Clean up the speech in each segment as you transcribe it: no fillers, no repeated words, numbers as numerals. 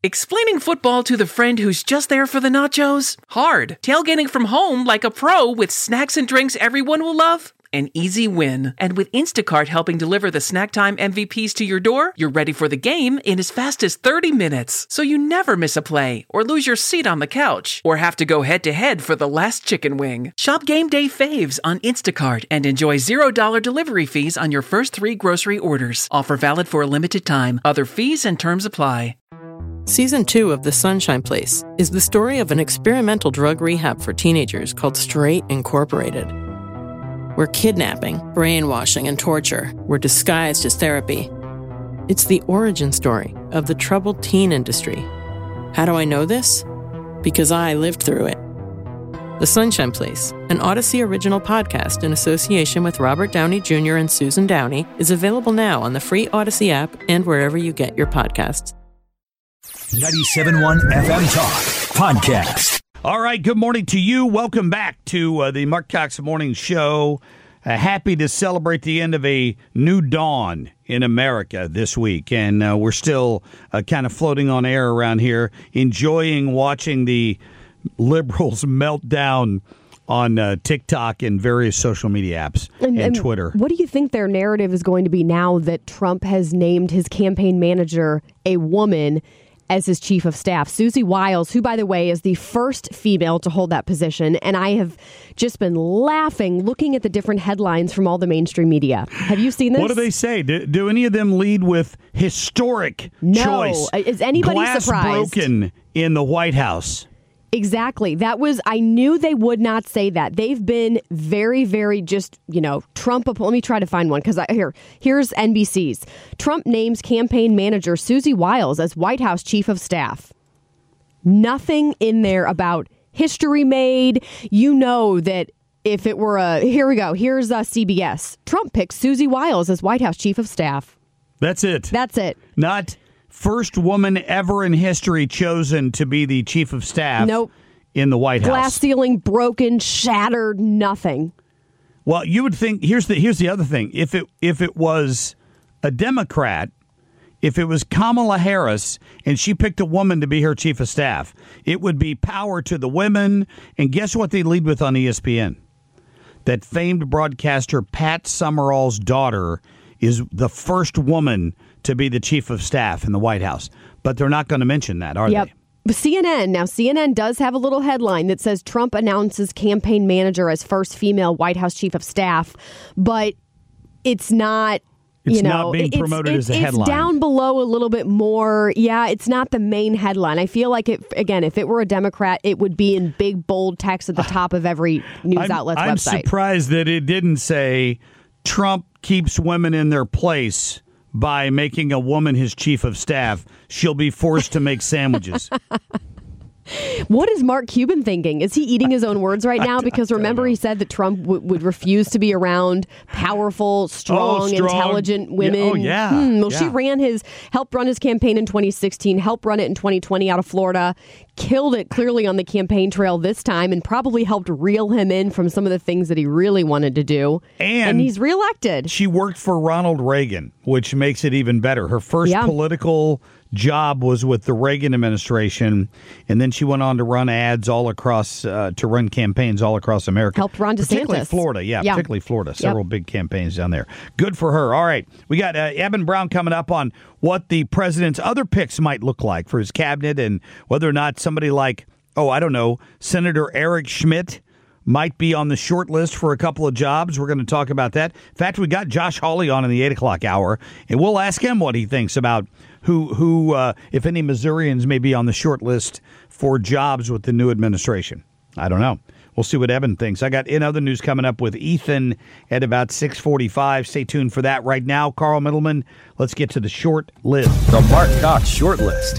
Explaining football to the friend who's just there for the nachos? Hard. Tailgating from home like a pro with snacks and drinks everyone will love? An easy win. And with Instacart helping deliver the snack time MVPs to your door, you're ready for the game in as fast as 30 minutes. So you never miss a play, or lose your seat on the couch, or have to go head-to-head for the last chicken wing. Shop Game Day Faves on Instacart and enjoy $0 delivery fees on your first 3 grocery orders. Offer valid for a limited time. Other fees and terms apply. Season 2 of The Sunshine Place is the story of an experimental drug rehab for teenagers called Straight Incorporated, where kidnapping, brainwashing, and torture were disguised as therapy. It's the origin story of the troubled teen industry. How do I know this? Because I lived through it. The Sunshine Place, an Odyssey original podcast in association with Robert Downey Jr. and Susan Downey, is available now on the free Odyssey app and wherever you get your podcasts. 97.1 FM Talk Podcast. All right, good morning to you. Welcome back to the Mark Cox Morning Show. Happy to celebrate the end of a new dawn in America this week. And we're still kind of floating on air around here, enjoying watching the liberals melt down on TikTok and various social media apps and Twitter. What do you think their narrative is going to be now that Trump has named his campaign manager a woman as his chief of staff? Susie Wiles, who, by the way, is the first female to hold that position. And I have just been laughing looking at the different headlines from all the mainstream media. Have you seen this? What do they say? Do any of them lead with historic choice? No. Is anybody Glass surprised? Broken in the White House. Exactly. I knew they would not say that. They've been very, very just, Trump. Let me try to find one because here's NBC's. Trump names campaign manager Susie Wiles as White House chief of staff. Nothing in there about history made. You know that if it were here we go. Here's CBS. Trump picks Susie Wiles as White House chief of staff. That's it. That's it. Not first woman ever in history chosen to be the chief of staff. Nope. In the White House. Glass ceiling broken, shattered, nothing. Well, you would think here's the other thing. If it was a Democrat, if it was Kamala Harris and she picked a woman to be her chief of staff, it would be power to the women. And guess what they lead with on ESPN? That famed broadcaster Pat Summerall's daughter is the first woman to be the chief of staff in the White House. But they're not going to mention that, are they? CNN does have a little headline that says Trump announces campaign manager as first female White House chief of staff, but it's not. It's not being promoted as a headline. It's down below a little bit more. Yeah, it's not the main headline. I feel like, if it were a Democrat, it would be in big, bold text at the top of every news outlet's website. I'm surprised that it didn't say Trump keeps women in their place by making a woman his chief of staff. She'll be forced to make sandwiches. What is Mark Cuban thinking? Is he eating his own words right now? Because remember, he said that Trump would refuse to be around powerful, strong, intelligent women. She helped run his campaign in 2016, helped run it in 2020 out of Florida, killed it clearly on the campaign trail this time, and probably helped reel him in from some of the things that he really wanted to do. And he's reelected. She worked for Ronald Reagan, which makes it even better. Her first political job was with the Reagan administration, and then she went on to run ads all across, to run campaigns all across America. Helped Ron DeSantis. Particularly Florida, particularly Florida. Several big campaigns down there. Good for her. All right, we got Eben Brown coming up on what the president's other picks might look like for his cabinet and whether or not somebody like, Senator Eric Schmidt might be on the short list for a couple of jobs. We're going to talk about that. In fact, we got Josh Hawley on in the 8 o'clock hour, and we'll ask him what he thinks about who, if any Missourians may be on the short list for jobs with the new administration. I don't know. We'll see what Evan thinks. I got in other news coming up with Ethan at about 6:45. Stay tuned for that. Right now, Carl Middleman, let's get to the short list. The Mark Cox short list.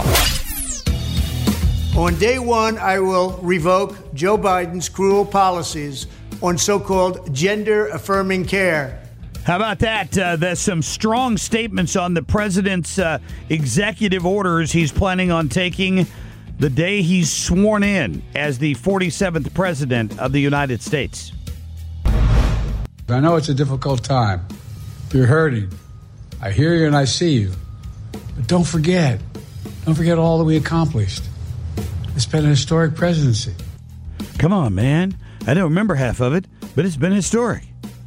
On day one, I will revoke Joe Biden's cruel policies on so-called gender-affirming care. How about that? There's some strong statements on the president's executive orders he's planning on taking the day he's sworn in as the 47th president of the United States. I know it's a difficult time. You're hurting. I hear you and I see you. But don't forget, Don't forget all that we accomplished. It's been a historic presidency. Come on, man. I don't remember half of it, but it's been historic.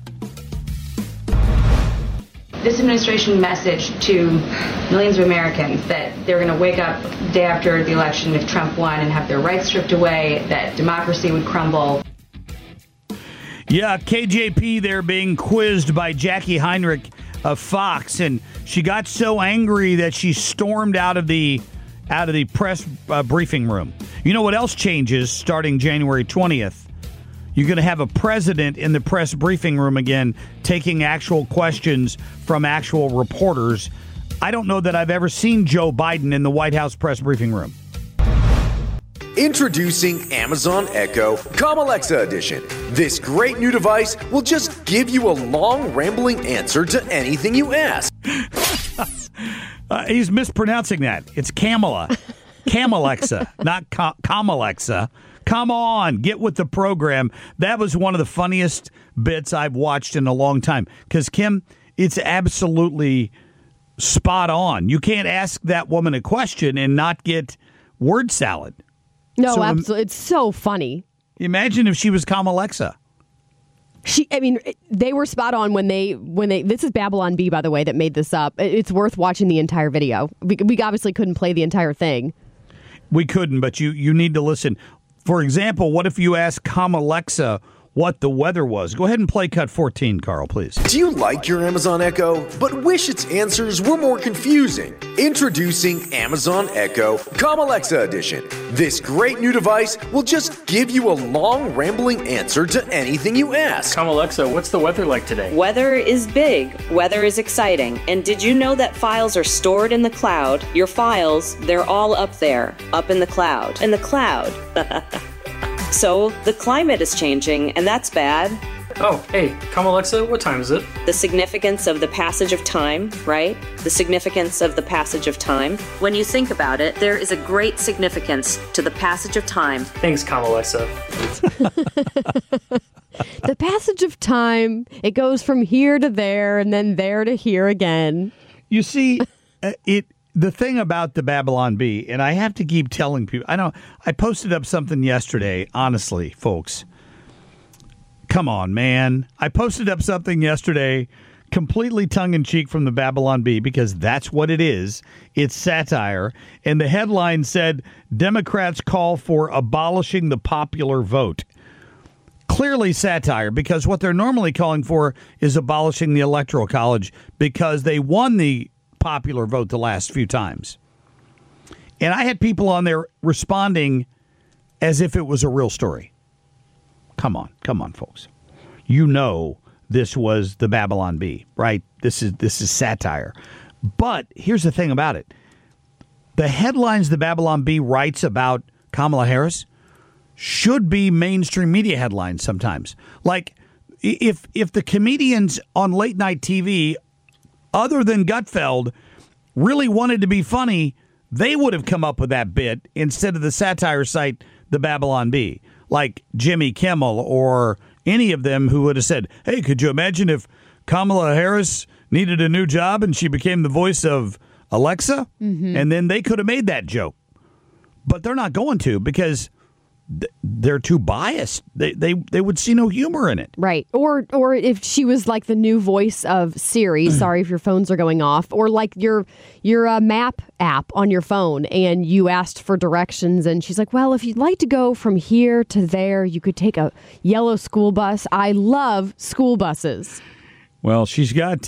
This administration message to millions of Americans that they're going to wake up the day after the election if Trump won and have their rights stripped away, that democracy would crumble. Yeah, KJP there being quizzed by Jackie Heinrich of Fox, and she got so angry that she stormed out of the press briefing room. You know what else changes starting January 20th? You're going to have a president in the press briefing room again, taking actual questions from actual reporters. I don't know that I've ever seen Joe Biden in the White House press briefing room. Introducing Amazon Echo Calm Alexa Edition. This great new device will just give you a long, rambling answer to anything you ask. He's mispronouncing that. It's Camala. Camalexa, not Comalexa. Come on, get with the program. That was one of the funniest bits I've watched in a long time. Because, Kim, it's absolutely spot on. You can't ask that woman a question and not get word salad. No, absolutely. It's so funny. Imagine if she was Comalexa. They were spot on when they. This is Babylon Bee, by the way, that made this up. It's worth watching the entire video. We obviously couldn't play the entire thing. We couldn't, but you need to listen. For example, what if you ask Comalexa what the weather was? Go ahead and play cut 14, Carl, please. Do you like your Amazon Echo, but wish its answers were more confusing? Introducing Amazon Echo Calm Alexa Edition. This great new device will just give you a long, rambling answer to anything you ask. Calm Alexa, what's the weather like today? Weather is big. Weather is exciting. And did you know that files are stored in the cloud? Your files, they're all up there, up in the cloud. In the cloud. So, the climate is changing, and that's bad. Oh, hey, Calm Alexa, what time is it? The significance of the passage of time, right? The significance of the passage of time. When you think about it, there is a great significance to the passage of time. Thanks, Calm Alexa. The passage of time, it goes from here to there, and then there to here again. You see, the thing about the Babylon Bee, and I have to keep telling people, I posted up something yesterday, honestly, folks. Come on, man. I posted up something yesterday, completely tongue-in-cheek from the Babylon Bee, because that's what it is. It's satire. And the headline said, Democrats call for abolishing the popular vote. Clearly satire, because what they're normally calling for is abolishing the Electoral College, because they won the popular vote the last few times. And I had people on there responding as if it was a real story. Come on, folks. You know this was the Babylon Bee, right? This is satire. But here's the thing about it. The headlines the Babylon Bee writes about Kamala Harris should be mainstream media headlines sometimes. Like if the comedians on late night TV, other than Gutfeld, really wanted to be funny, they would have come up with that bit instead of the satire site, the Babylon Bee, like Jimmy Kimmel or any of them who would have said, hey, could you imagine if Kamala Harris needed a new job and she became the voice of Alexa? Mm-hmm. And then they could have made that joke. But they're not going to, because they're too biased. They would see no humor in it. Right. Or if she was like the new voice of Siri, sorry if your phones are going off, or like your map app on your phone, and you asked for directions and she's like, well, if you'd like to go from here to there, you could take a yellow school bus. I love school buses. Well, she's got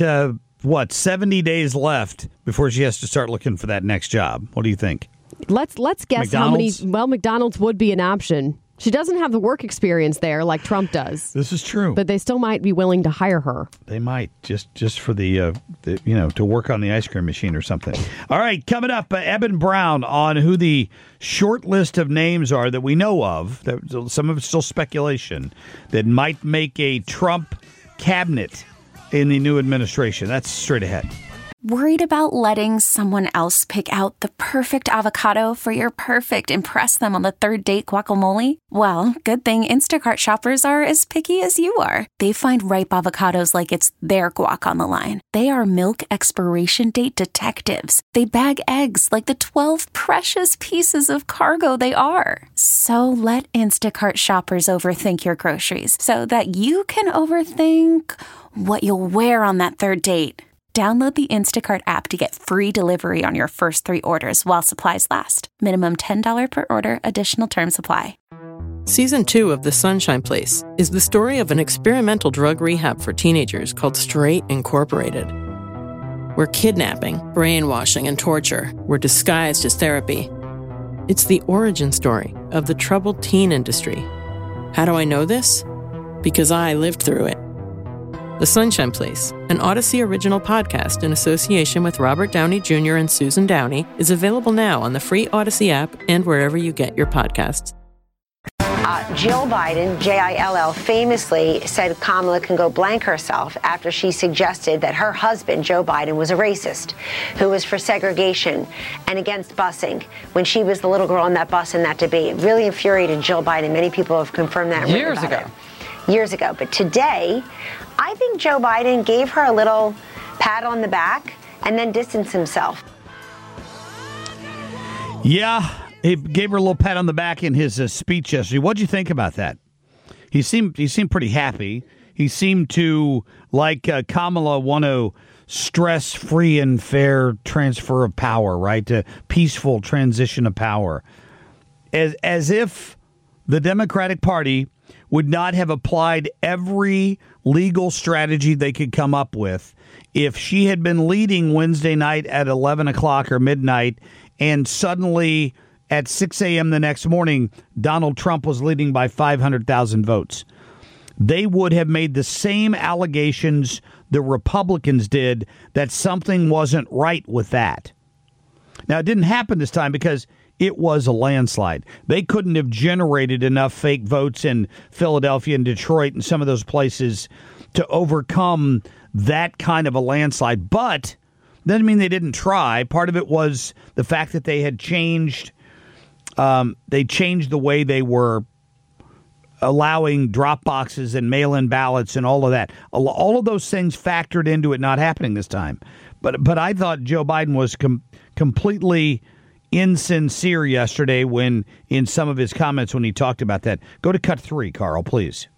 70 days left before she has to start looking for that next job. What do you think? Let's guess McDonald's? how many. Well, McDonald's would be an option. She doesn't have the work experience there like Trump does. This is true. But they still might be willing to hire her. They might, just for the to work on the ice cream machine or something. All right, coming up, Eben Brown on who the short list of names are that we know of. Some of it's still speculation that might make a Trump cabinet in the new administration. That's straight ahead. Worried about letting someone else pick out the perfect avocado for your perfect impress them on the third date guacamole? Well, good thing Instacart shoppers are as picky as you are. They find ripe avocados like it's their guac on the line. They are milk expiration date detectives. They bag eggs like the 12 precious pieces of cargo they are. So let Instacart shoppers overthink your groceries so that you can overthink what you'll wear on that third date. Download the Instacart app to get free delivery on your first 3 orders while supplies last. Minimum $10 per order. Additional terms apply. Season 2 of The Sunshine Place is the story of an experimental drug rehab for teenagers called Straight Incorporated, where kidnapping, brainwashing, and torture were disguised as therapy. It's the origin story of the troubled teen industry. How do I know this? Because I lived through it. The Sunshine Place, an Odyssey original podcast in association with Robert Downey Jr. and Susan Downey, is available now on the free Odyssey app and wherever you get your podcasts. Jill Biden, Jill, famously said Kamala can go blank herself after she suggested that her husband, Joe Biden, was a racist who was for segregation and against busing when she was the little girl on that bus in that debate. It really infuriated Jill Biden. Many people have confirmed that. Years ago. But today, I think Joe Biden gave her a little pat on the back and then distanced himself. Yeah, he gave her a little pat on the back in his speech yesterday. What'd you think about that? He seemed pretty happy. He seemed to, like Kamala, want to stress free and fair transfer of power, right? A peaceful transition of power. As if the Democratic Party would not have applied every legal strategy they could come up with if she had been leading Wednesday night at 11 o'clock or midnight and suddenly at 6 a.m. the next morning, Donald Trump was leading by 500,000 votes. They would have made the same allegations the Republicans did that something wasn't right with that. Now, it didn't happen this time because it was a landslide. They couldn't have generated enough fake votes in Philadelphia and Detroit and some of those places to overcome that kind of a landslide. But doesn't mean they didn't try. Part of it was the fact that they had changed. They changed the way they were allowing drop boxes and mail-in ballots and all of that. All of those things factored into it not happening this time. But I thought Joe Biden was completely insincere yesterday when in some of his comments when he talked about that. Go to cut 3, Carl, please.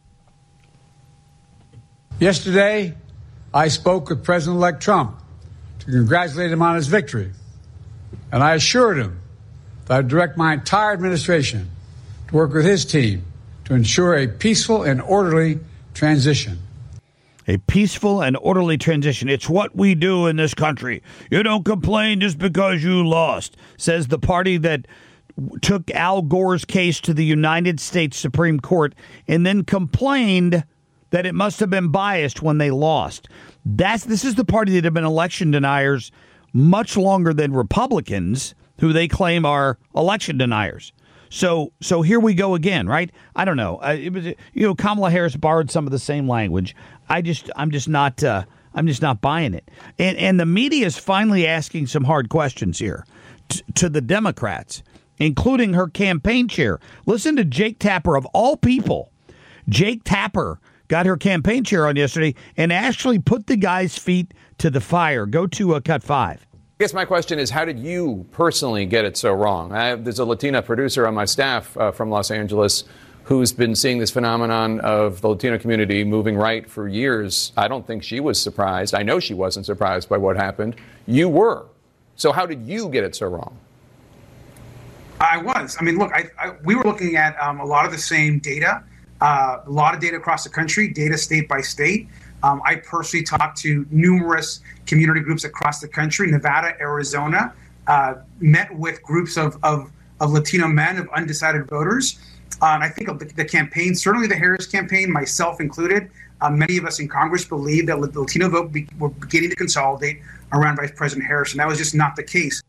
Yesterday, I spoke with President-elect Trump to congratulate him on his victory. And I assured him that I'd direct my entire administration to work with his team to ensure a peaceful and orderly transition. A peaceful and orderly transition. It's what we do in this country. You don't complain just because you lost, says the party that took Al Gore's case to the United States Supreme Court and then complained that it must have been biased when they lost. This is the party that have been election deniers much longer than Republicans, who they claim are election deniers. So here we go again, right? I don't know. It was, Kamala Harris borrowed some of the same language. I'm just not buying it. And the media is finally asking some hard questions here to the Democrats, including her campaign chair. Listen to Jake Tapper, of all people. Jake Tapper got her campaign chair on yesterday and actually put the guy's feet to the fire. Go to cut 5. I guess my question is, how did you personally get it so wrong? There's a Latina producer on my staff from Los Angeles who's been seeing this phenomenon of the Latino community moving right for years. I don't think she was surprised. I know she wasn't surprised by what happened. You were. So how did you get it so wrong? I was. I mean, look, we were looking at a lot of the same data, a lot of data across the country, data state by state. I personally talked to numerous community groups across the country, Nevada, Arizona, met with groups of Latino men, of undecided voters. And I think of the campaign, certainly the Harris campaign, myself included, many of us in Congress believe that the Latino vote were beginning to consolidate around Vice President Harris, and that was just not the case.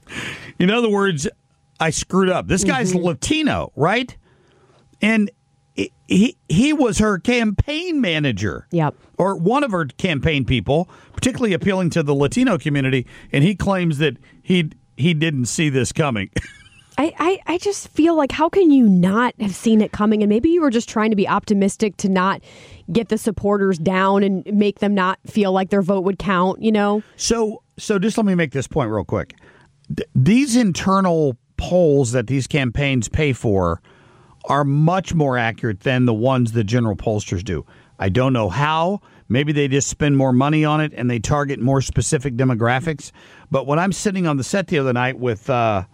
In other words, I screwed up. This guy's Latino, right? And he was her campaign manager. Yep. Or one of her campaign people, particularly appealing to the Latino community, and he claims that he didn't see this coming. I just feel like, how can you not have seen it coming? And maybe you were just trying to be optimistic to not get the supporters down and make them not feel like their vote would count, you know? So just let me make this point real quick. These internal polls that these campaigns pay for are much more accurate than the ones the general pollsters do. I don't know how. Maybe they just spend more money on it and they target more specific demographics. But when I'm sitting on the set the other night with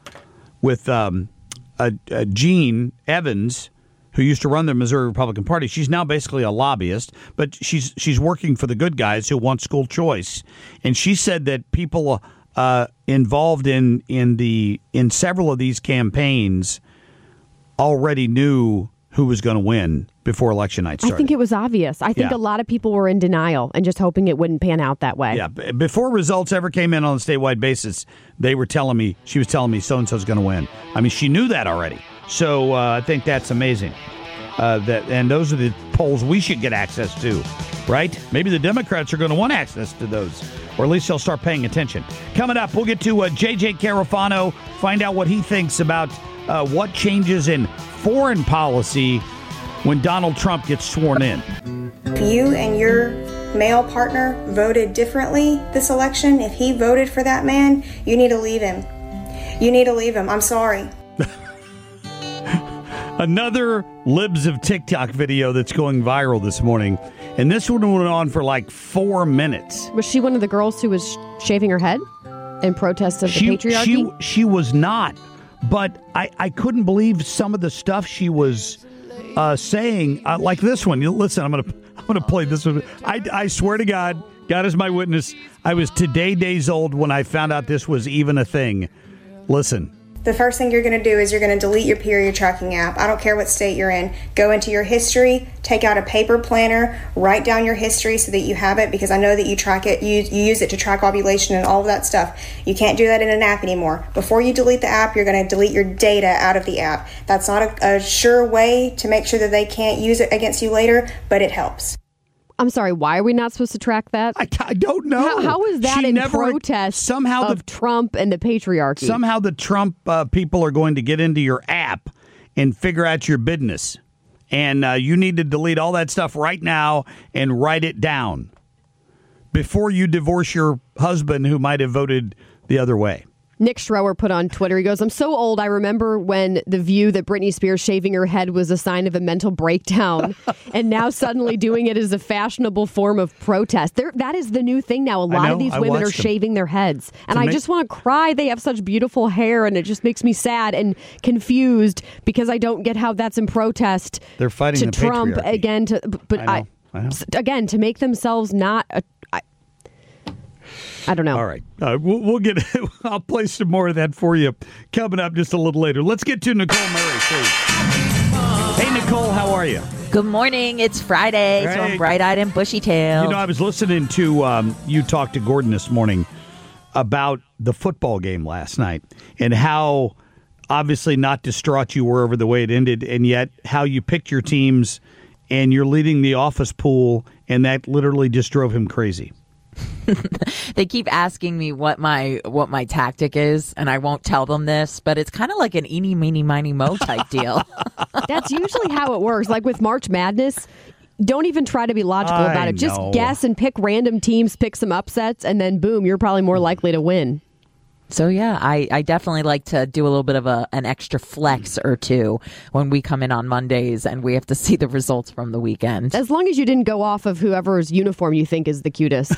Jean Evans, who used to run the Missouri Republican Party, she's now basically a lobbyist, but she's working for the good guys who want school choice. And she said that people involved in several of these campaigns already knew who was going to win before election night started. I think it was obvious. I think a lot of people were in denial and just hoping it wouldn't pan out that way. Yeah, before results ever came in on a statewide basis, she was telling me so-and-so's going to win. I mean, she knew that already. So I think that's amazing. And those are the polls we should get access to, right? Maybe the Democrats are going to want access to those, or at least they'll start paying attention. Coming up, we'll get to J.J. Carafano, find out what he thinks about what changes in foreign policy when Donald Trump gets sworn in. If you and your male partner voted differently this election, if he voted for that man, you need to leave him. You need to leave him. I'm sorry. Another Libs of TikTok video that's going viral this morning. And this one went on for like 4 minutes. Was she one of the girls who was shaving her head in protest of the patriarchy? She was not. But I couldn't believe some of the stuff she was saying, like this one. Listen, I'm gonna play this one. I swear to God is my witness. I was today days old when I found out this was even a thing. Listen. The first thing you're going to do is you're going to delete your period tracking app. I don't care what state you're in. Go into your history, take out a paper planner, write down your history so that you have it, because I know that you track it. You use it to track ovulation and all of that stuff. You can't do that in an app anymore. Before you delete the app, you're going to delete your data out of the app. That's not a sure way to make sure that they can't use it against you later, but it helps. I'm sorry, why are we not supposed to track that? I don't know. How is that protest of Trump and the patriarchy? Somehow the Trump people are going to get into your app and figure out your business. And you need to delete all that stuff right now and write it down before you divorce your husband who might have voted the other way. Nick Schroer put on Twitter, he goes, I'm so old, I remember when the view that Britney Spears shaving her head was a sign of a mental breakdown, and now suddenly doing it is a fashionable form of protest. That is the new thing now. A lot of these women are shaving their heads, and I just want to cry. They have such beautiful hair, and it just makes me sad and confused because I don't get how that's in protest. They're fighting to the Trump patriarchy. again. I know. Again, to make themselves not I don't know. All right. We'll get. I'll play some more of that for you coming up just a little later. Let's get to Nicole Murray, please. Hey, Nicole, how are you? Good morning. It's Friday, so I'm bright-eyed and bushy-tailed. You know, I was listening to you talk to Gordon this morning about the football game last night and how obviously not distraught you were over the way it ended, and yet how you picked your teams and you're leading the office pool, and that literally just drove him crazy. They keep asking me what my tactic is, and I won't tell them this, but it's kind of like an eeny, meeny, miny, mo type deal. That's usually how it works. Like with March Madness, don't even try to be logical about it. Just guess and pick random teams, pick some upsets, and then boom, you're probably more likely to win. So, yeah, I definitely like to do a little bit of an extra flex or two when we come in on Mondays and we have to see the results from the weekend. As long as you didn't go off of whoever's uniform you think is the cutest.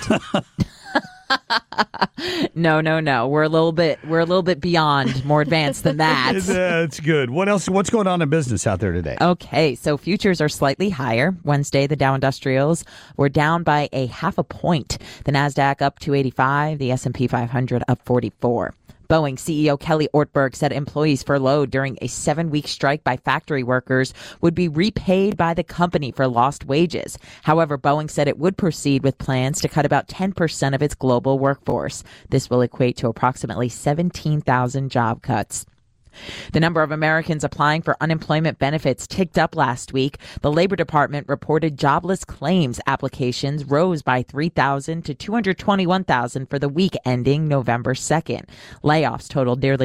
No. We're a little bit beyond, more advanced than that. That's good. What else? What's going on in business out there today? Okay, so futures are slightly higher. Wednesday, the Dow Industrials were down by 0.5 point. The Nasdaq up 285. The S&P 500 up 44. Boeing CEO Kelly Ortberg said employees furloughed during a 7-week strike by factory workers would be repaid by the company for lost wages. However, Boeing said it would proceed with plans to cut about 10% of its global workforce. This will equate to approximately 17,000 job cuts. The number of Americans applying for unemployment benefits ticked up last week. The Labor Department reported jobless claims applications rose by 3,000 to 221,000 for the week ending November 2nd. Layoffs totaled nearly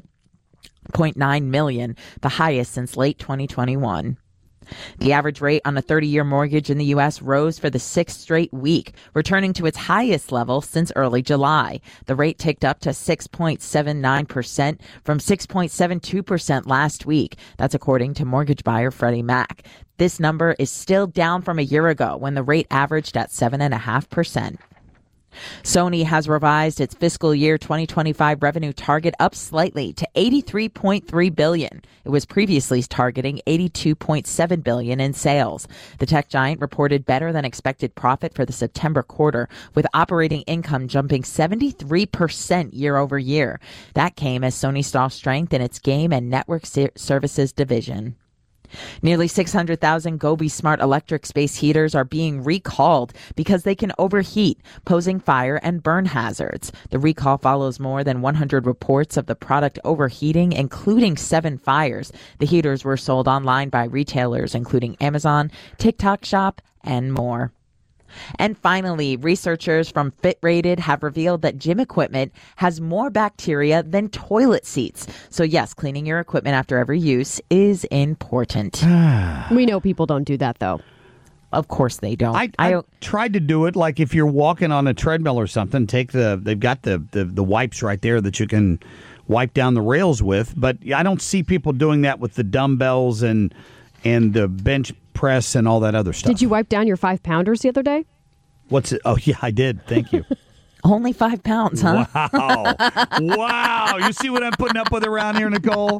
1.9 million, the highest since late 2021. The average rate on a 30-year mortgage in the U.S. rose for the sixth straight week, returning to its highest level since early July. The rate ticked up to 6.79% from 6.72% last week. That's according to mortgage buyer Freddie Mac. This number is still down from a year ago when the rate averaged at 7.5%. Sony has revised its fiscal year 2025 revenue target up slightly to $83.3 billion. It was previously targeting $82.7 billion in sales. The tech giant reported better than expected profit for the September quarter, with operating income jumping 73% year over year. That came as Sony saw strength in its game and network services division. Nearly 600,000 Gobi smart electric space heaters are being recalled because they can overheat, posing fire and burn hazards. The recall follows more than 100 reports of the product overheating, including 7 fires. The heaters were sold online by retailers, including Amazon, TikTok Shop, and more. And finally, researchers from FitRated have revealed that gym equipment has more bacteria than toilet seats. So yes, cleaning your equipment after every use is important. We know people don't do that, though. Of course they don't. I tried to do it, like if you're walking on a treadmill or something, they've got the wipes right there that you can wipe down the rails with. But I don't see people doing that with the dumbbells and the bench press and all that other stuff. Did you wipe down your 5-pounders the other day? What's it? Oh, yeah, I did. Thank you. Only 5 pounds, huh? Wow. Wow. You see what I'm putting up with around here, Nicole?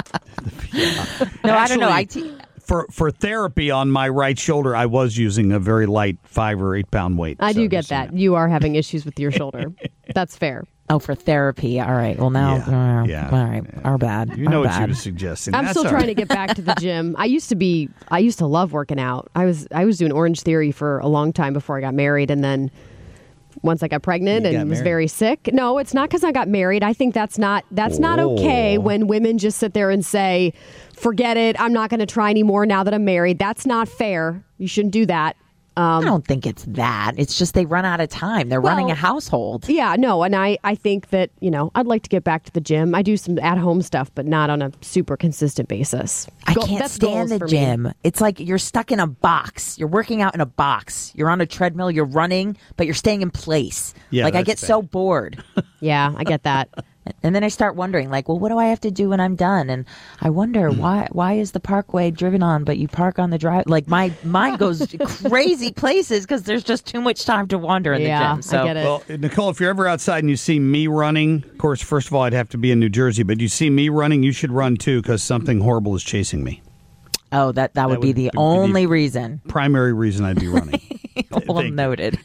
Yeah. No, Actually, I don't know. For therapy on my right shoulder, I was using a very light 5 or 8 pound weight. I do get that. You are having issues with your shoulder. That's fair. Oh, for therapy. All right. Well, now, all right. Our bad. You know Our what you bad. were suggesting. I'm still trying to get back to the gym. I used to love working out. I was doing Orange Theory for a long time before I got married, and then once I got pregnant and was very sick. No, it's not because I got married. I think that's not okay when women just sit there and say, forget it, I'm not going to try anymore now that I'm married. That's not fair. You shouldn't do that. I don't think it's that. It's just they run out of time. They're running a household. Yeah, no, and I think that, I'd like to get back to the gym. I do some at-home stuff, but not on a super consistent basis. I can't stand the gym. It's like you're stuck in a box. You're working out in a box. You're on a treadmill. You're running, but you're staying in place. Yeah, I get so bored. Yeah, I get that. And then I start wondering, what do I have to do when I'm done? And I wonder, why is the parkway driven on, but you park on the drive? My mind goes crazy places because there's just too much time to wander in the gym. So. I get it. Well, Nicole, if you're ever outside and you see me running, of course, first of all, I'd have to be in New Jersey, but you see me running, you should run too because something horrible is chasing me. Oh, that would be the only reason. Primary reason I'd be running. Well noted.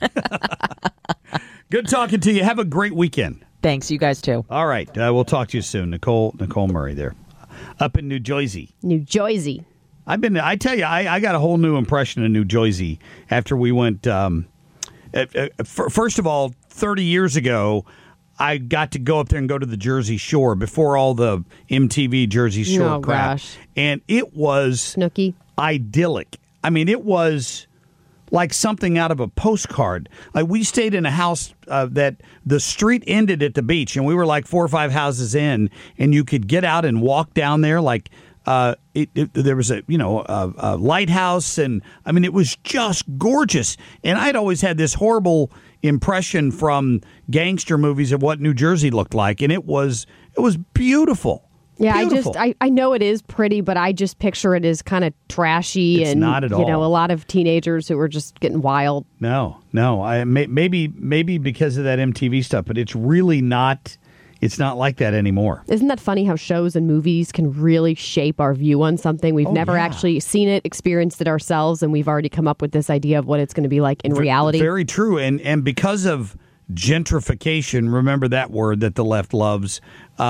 Good talking to you. Have a great weekend. Thanks. You guys too. All right. We'll talk to you soon. Nicole Murray there up in New Jersey. New Jersey. I tell you, I got a whole new impression of New Jersey after we went. First of all, 30 years ago, I got to go up there and go to the Jersey Shore before all the MTV Jersey Shore crap. Gosh. And it was Snooki. Idyllic. I mean, it was like something out of a postcard. We stayed in a house that the street ended at the beach, and we were like 4 or 5 houses in, and you could get out and walk down there. Like there was a lighthouse, and I mean it was just gorgeous. And I'd always had this horrible impression from gangster movies of what New Jersey looked like, and it was beautiful. Yeah, Beautiful. I know it is pretty, but I just picture it as kind of trashy It's and not at all. a lot of teenagers who were just getting wild. No. Maybe because of that MTV stuff, but it's really not. It's not like that anymore. Isn't that funny how shows and movies can really shape our view on something? We've never actually seen it, experienced it ourselves, and we've already come up with this idea of what it's going to be like in reality. Very true. And because of gentrification, remember that word that the left loves,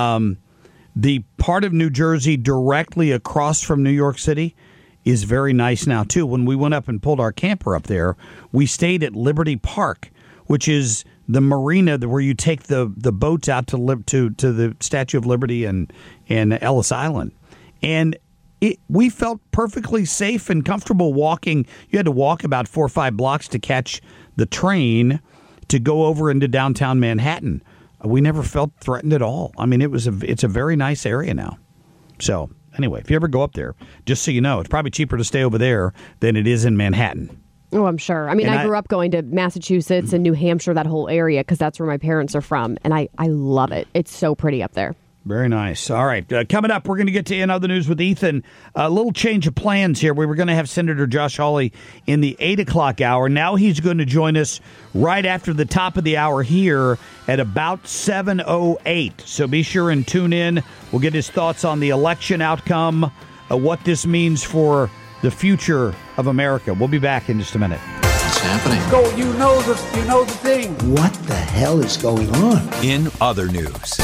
the part of New Jersey directly across from New York City is very nice now, too. When we went up and pulled our camper up there, we stayed at Liberty Park, which is the marina where you take the boats out to the Statue of Liberty and Ellis Island. And we felt perfectly safe and comfortable walking. You had to walk about 4 or 5 blocks to catch the train to go over into downtown Manhattan. We never felt threatened at all. I mean, it's a very nice area now. So anyway, if you ever go up there, just so you know, it's probably cheaper to stay over there than it is in Manhattan. Oh, I'm sure. I mean, I grew up going to Massachusetts and New Hampshire, that whole area, because that's where my parents are from. And I love it. It's so pretty up there. Very nice. All right. Coming up, we're going to get to In Other News with Ethan. A little change of plans here. We were going to have Senator Josh Hawley in the 8 o'clock hour. Now he's going to join us right after the top of the hour here at about 7:08. So be sure and tune in. We'll get his thoughts on the election outcome, what this means for the future of America. We'll be back in just a minute. What's happening? Go, you know the thing. What the hell is going on? In Other News.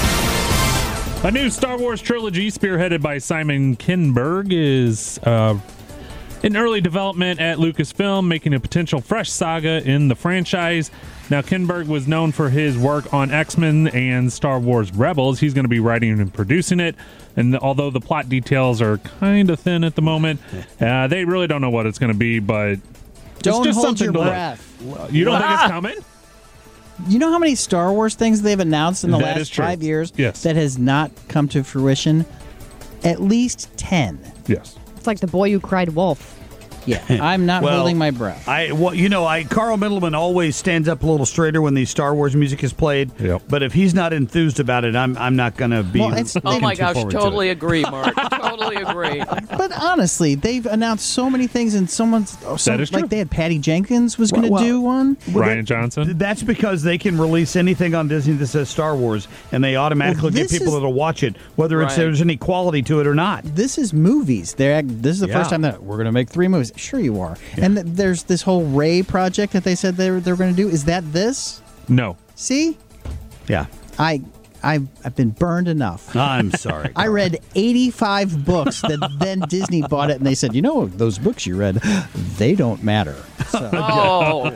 A new Star Wars trilogy spearheaded by Simon Kinberg is in early development at Lucasfilm, making a potential fresh saga in the franchise. Now, Kinberg was known for his work on X-Men and Star Wars Rebels. He's going to be writing and producing it. And although the plot details are kind of thin at the moment, they really don't know what it's going to be, but don't it's just hold something your to breath. Look. You don't think it's coming? You know how many Star Wars things they've announced in the That is last true. 5 years Yes. that has not come to fruition? At least 10. Yes. It's like the boy who cried wolf. Yeah, I'm not holding my breath. Carl Middleman always stands up a little straighter when the Star Wars music is played. Yep. But if he's not enthused about it, I'm not going to be. Oh my gosh, totally agree, Mark. Totally agree. But honestly, they've announced so many things, and That is true. like they had Patty Jenkins was going to do one. Ryan Johnson. That's because they can release anything on Disney that says Star Wars, and they automatically get people that'll watch it, whether there's any quality to it or not. This is movies. This is the first time that we're going to make 3 movies. Sure, you are. Yeah. And there's this whole Ray project that they said they're going to do. Is that this? No. See? Yeah. I've been burned enough. I'm sorry. I read 85 books that then Disney bought it, and they said, those books you read, they don't matter. So, Oh.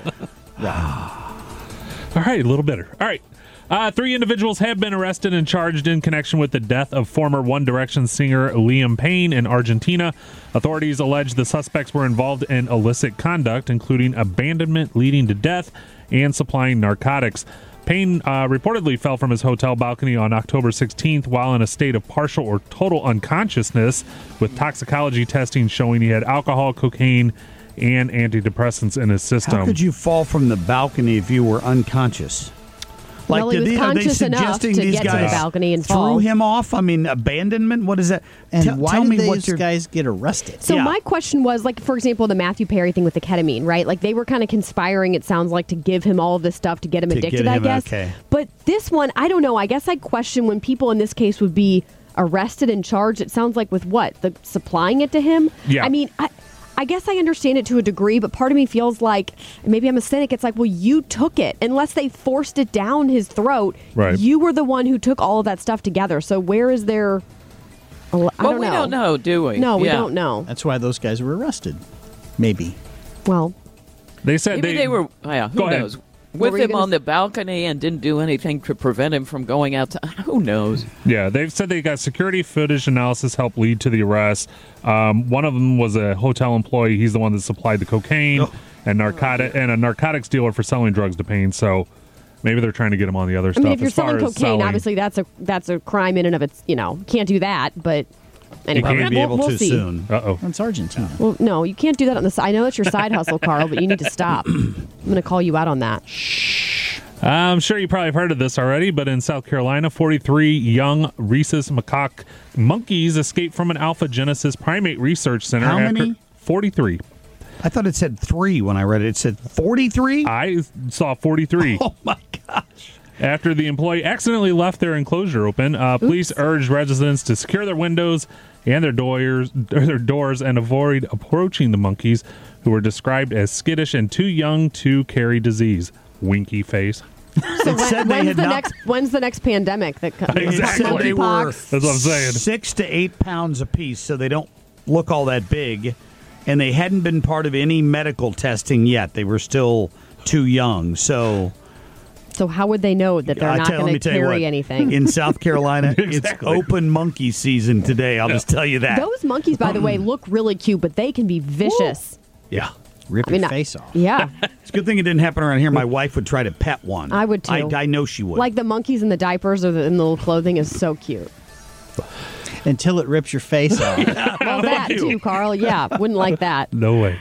All right, a little bitter. All right. 3 individuals have been arrested and charged in connection with the death of former One Direction singer Liam Payne in Argentina. Authorities allege the suspects were involved in illicit conduct, including abandonment leading to death and supplying narcotics. Payne reportedly fell from his hotel balcony on October 16th while in a state of partial or total unconsciousness, with toxicology testing showing he had alcohol, cocaine, and antidepressants in his system. How could you fall from the balcony if you were unconscious? Well, he was conscious enough to get to the balcony and fall. Threw him off? I mean, abandonment? What is that? And why did these guys get arrested? So my question was, like, for example, the Matthew Perry thing with the ketamine, right? Like, they were kind of conspiring, it sounds like, to give him all of this stuff to get him addicted, I guess. Okay. But this one, I don't know. I guess I'd question when people in this case would be arrested and charged. It sounds like with what? Supplying it to him? Yeah. I mean, I guess I understand it to a degree, but part of me feels like, maybe I'm a cynic, it's like, well, you took it. Unless they forced it down his throat, right. You were the one who took all of that stuff together. So where is there... I don't know. We don't know, do we? No, we don't know. That's why those guys were arrested. Maybe. Well... They said maybe they were... Yeah, who knows? With him on the balcony and didn't do anything to prevent him from going out to... Who knows? Yeah, they've said they got security footage analysis helped lead to the arrest. One of them was a hotel employee. He's the one that supplied the cocaine and a narcotics dealer for selling drugs to Payne. So maybe they're trying to get him on the other stuff. I mean, if you're selling cocaine, obviously that's a crime in and of its, can't do that, but... Anyway, you can't be able to see. soon. Uh-oh. That's Argentina. Well, no, you can't do that on the side. I know that's your side hustle, Carl, but you need to stop. I'm going to call you out on that. I'm sure you probably have heard of this already, but in South Carolina, 43 young rhesus macaque monkeys escaped from an Alpha Genesis primate research center. How many? 43. I thought it said 3 when I read it. It said 43? I saw 43. Oh, my gosh. After the employee accidentally left their enclosure open, police urged residents to secure their windows and their doors and avoid approaching the monkeys, who were described as skittish and too young to carry disease. Winky face. So when's the next pandemic that comes? Exactly. They were That's what I'm saying. 6 to 8 pounds apiece, so they don't look all that big. And they hadn't been part of any medical testing yet. They were still too young. So... So how would they know that they're not going to carry anything? In South Carolina, Exactly. It's open monkey season today. I'll just tell you that. Those monkeys, by the way, look really cute, but they can be vicious. Yeah. Rip your face off. Yeah. It's a good thing it didn't happen around here. My wife would try to pet one. I would, too. I know she would. Like the monkeys in the diapers or in the little clothing is so cute. Until it rips your face off. Well, that too, Carl. Yeah, wouldn't like that. No way.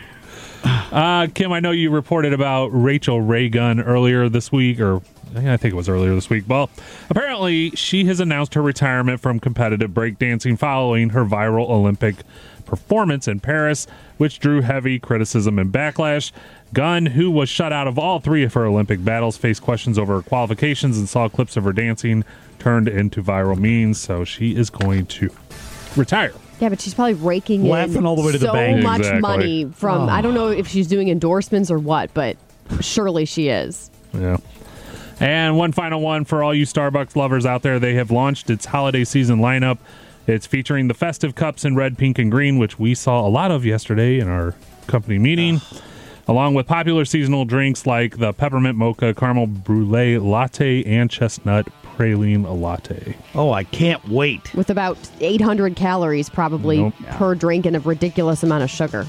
Kim, I know you reported about Rachel Reagan earlier this week, or I think it was earlier this week. Well, apparently she has announced her retirement from competitive breakdancing following her viral Olympic performance in Paris, which drew heavy criticism and backlash. Gunn, who was shut out of all three of her Olympic battles, faced questions over her qualifications and saw clips of her dancing turned into viral memes, so she is going to retire. Yeah, but she's probably raking Laughing in all the way to the so bank. much Exactly. money from, I don't know if she's doing endorsements or what, but surely she is. Yeah. And one final one for all you Starbucks lovers out there. They have launched its holiday season lineup. It's featuring the festive cups in red, pink, and green, which we saw a lot of yesterday in our company meeting, along with popular seasonal drinks like the peppermint mocha, caramel brulee latte, and chestnut praline latte. Oh, I can't wait. With about 800 calories probably Nope. per drink and a ridiculous amount of sugar.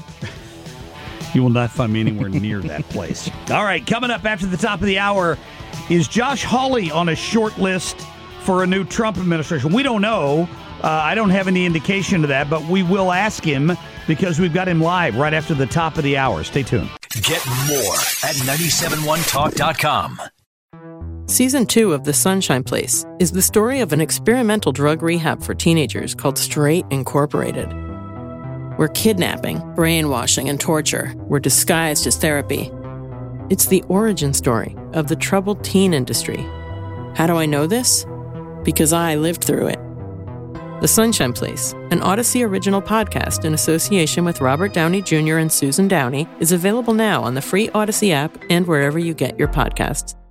You will not find me anywhere near that place. All right, coming up after the top of the hour, is Josh Hawley on a short list for a new Trump administration? We don't know. I don't have any indication of that, but we will ask him because we've got him live right after the top of the hour. Stay tuned. Get more at 971talk.com. Season 2 of The Sunshine Place is the story of an experimental drug rehab for teenagers called Straight Incorporated, where kidnapping, brainwashing, and torture were disguised as therapy. It's the origin story of the troubled teen industry. How do I know this? Because I lived through it. The Sunshine Place, an Odyssey original podcast in association with Robert Downey Jr. and Susan Downey, is available now on the free Odyssey app and wherever you get your podcasts.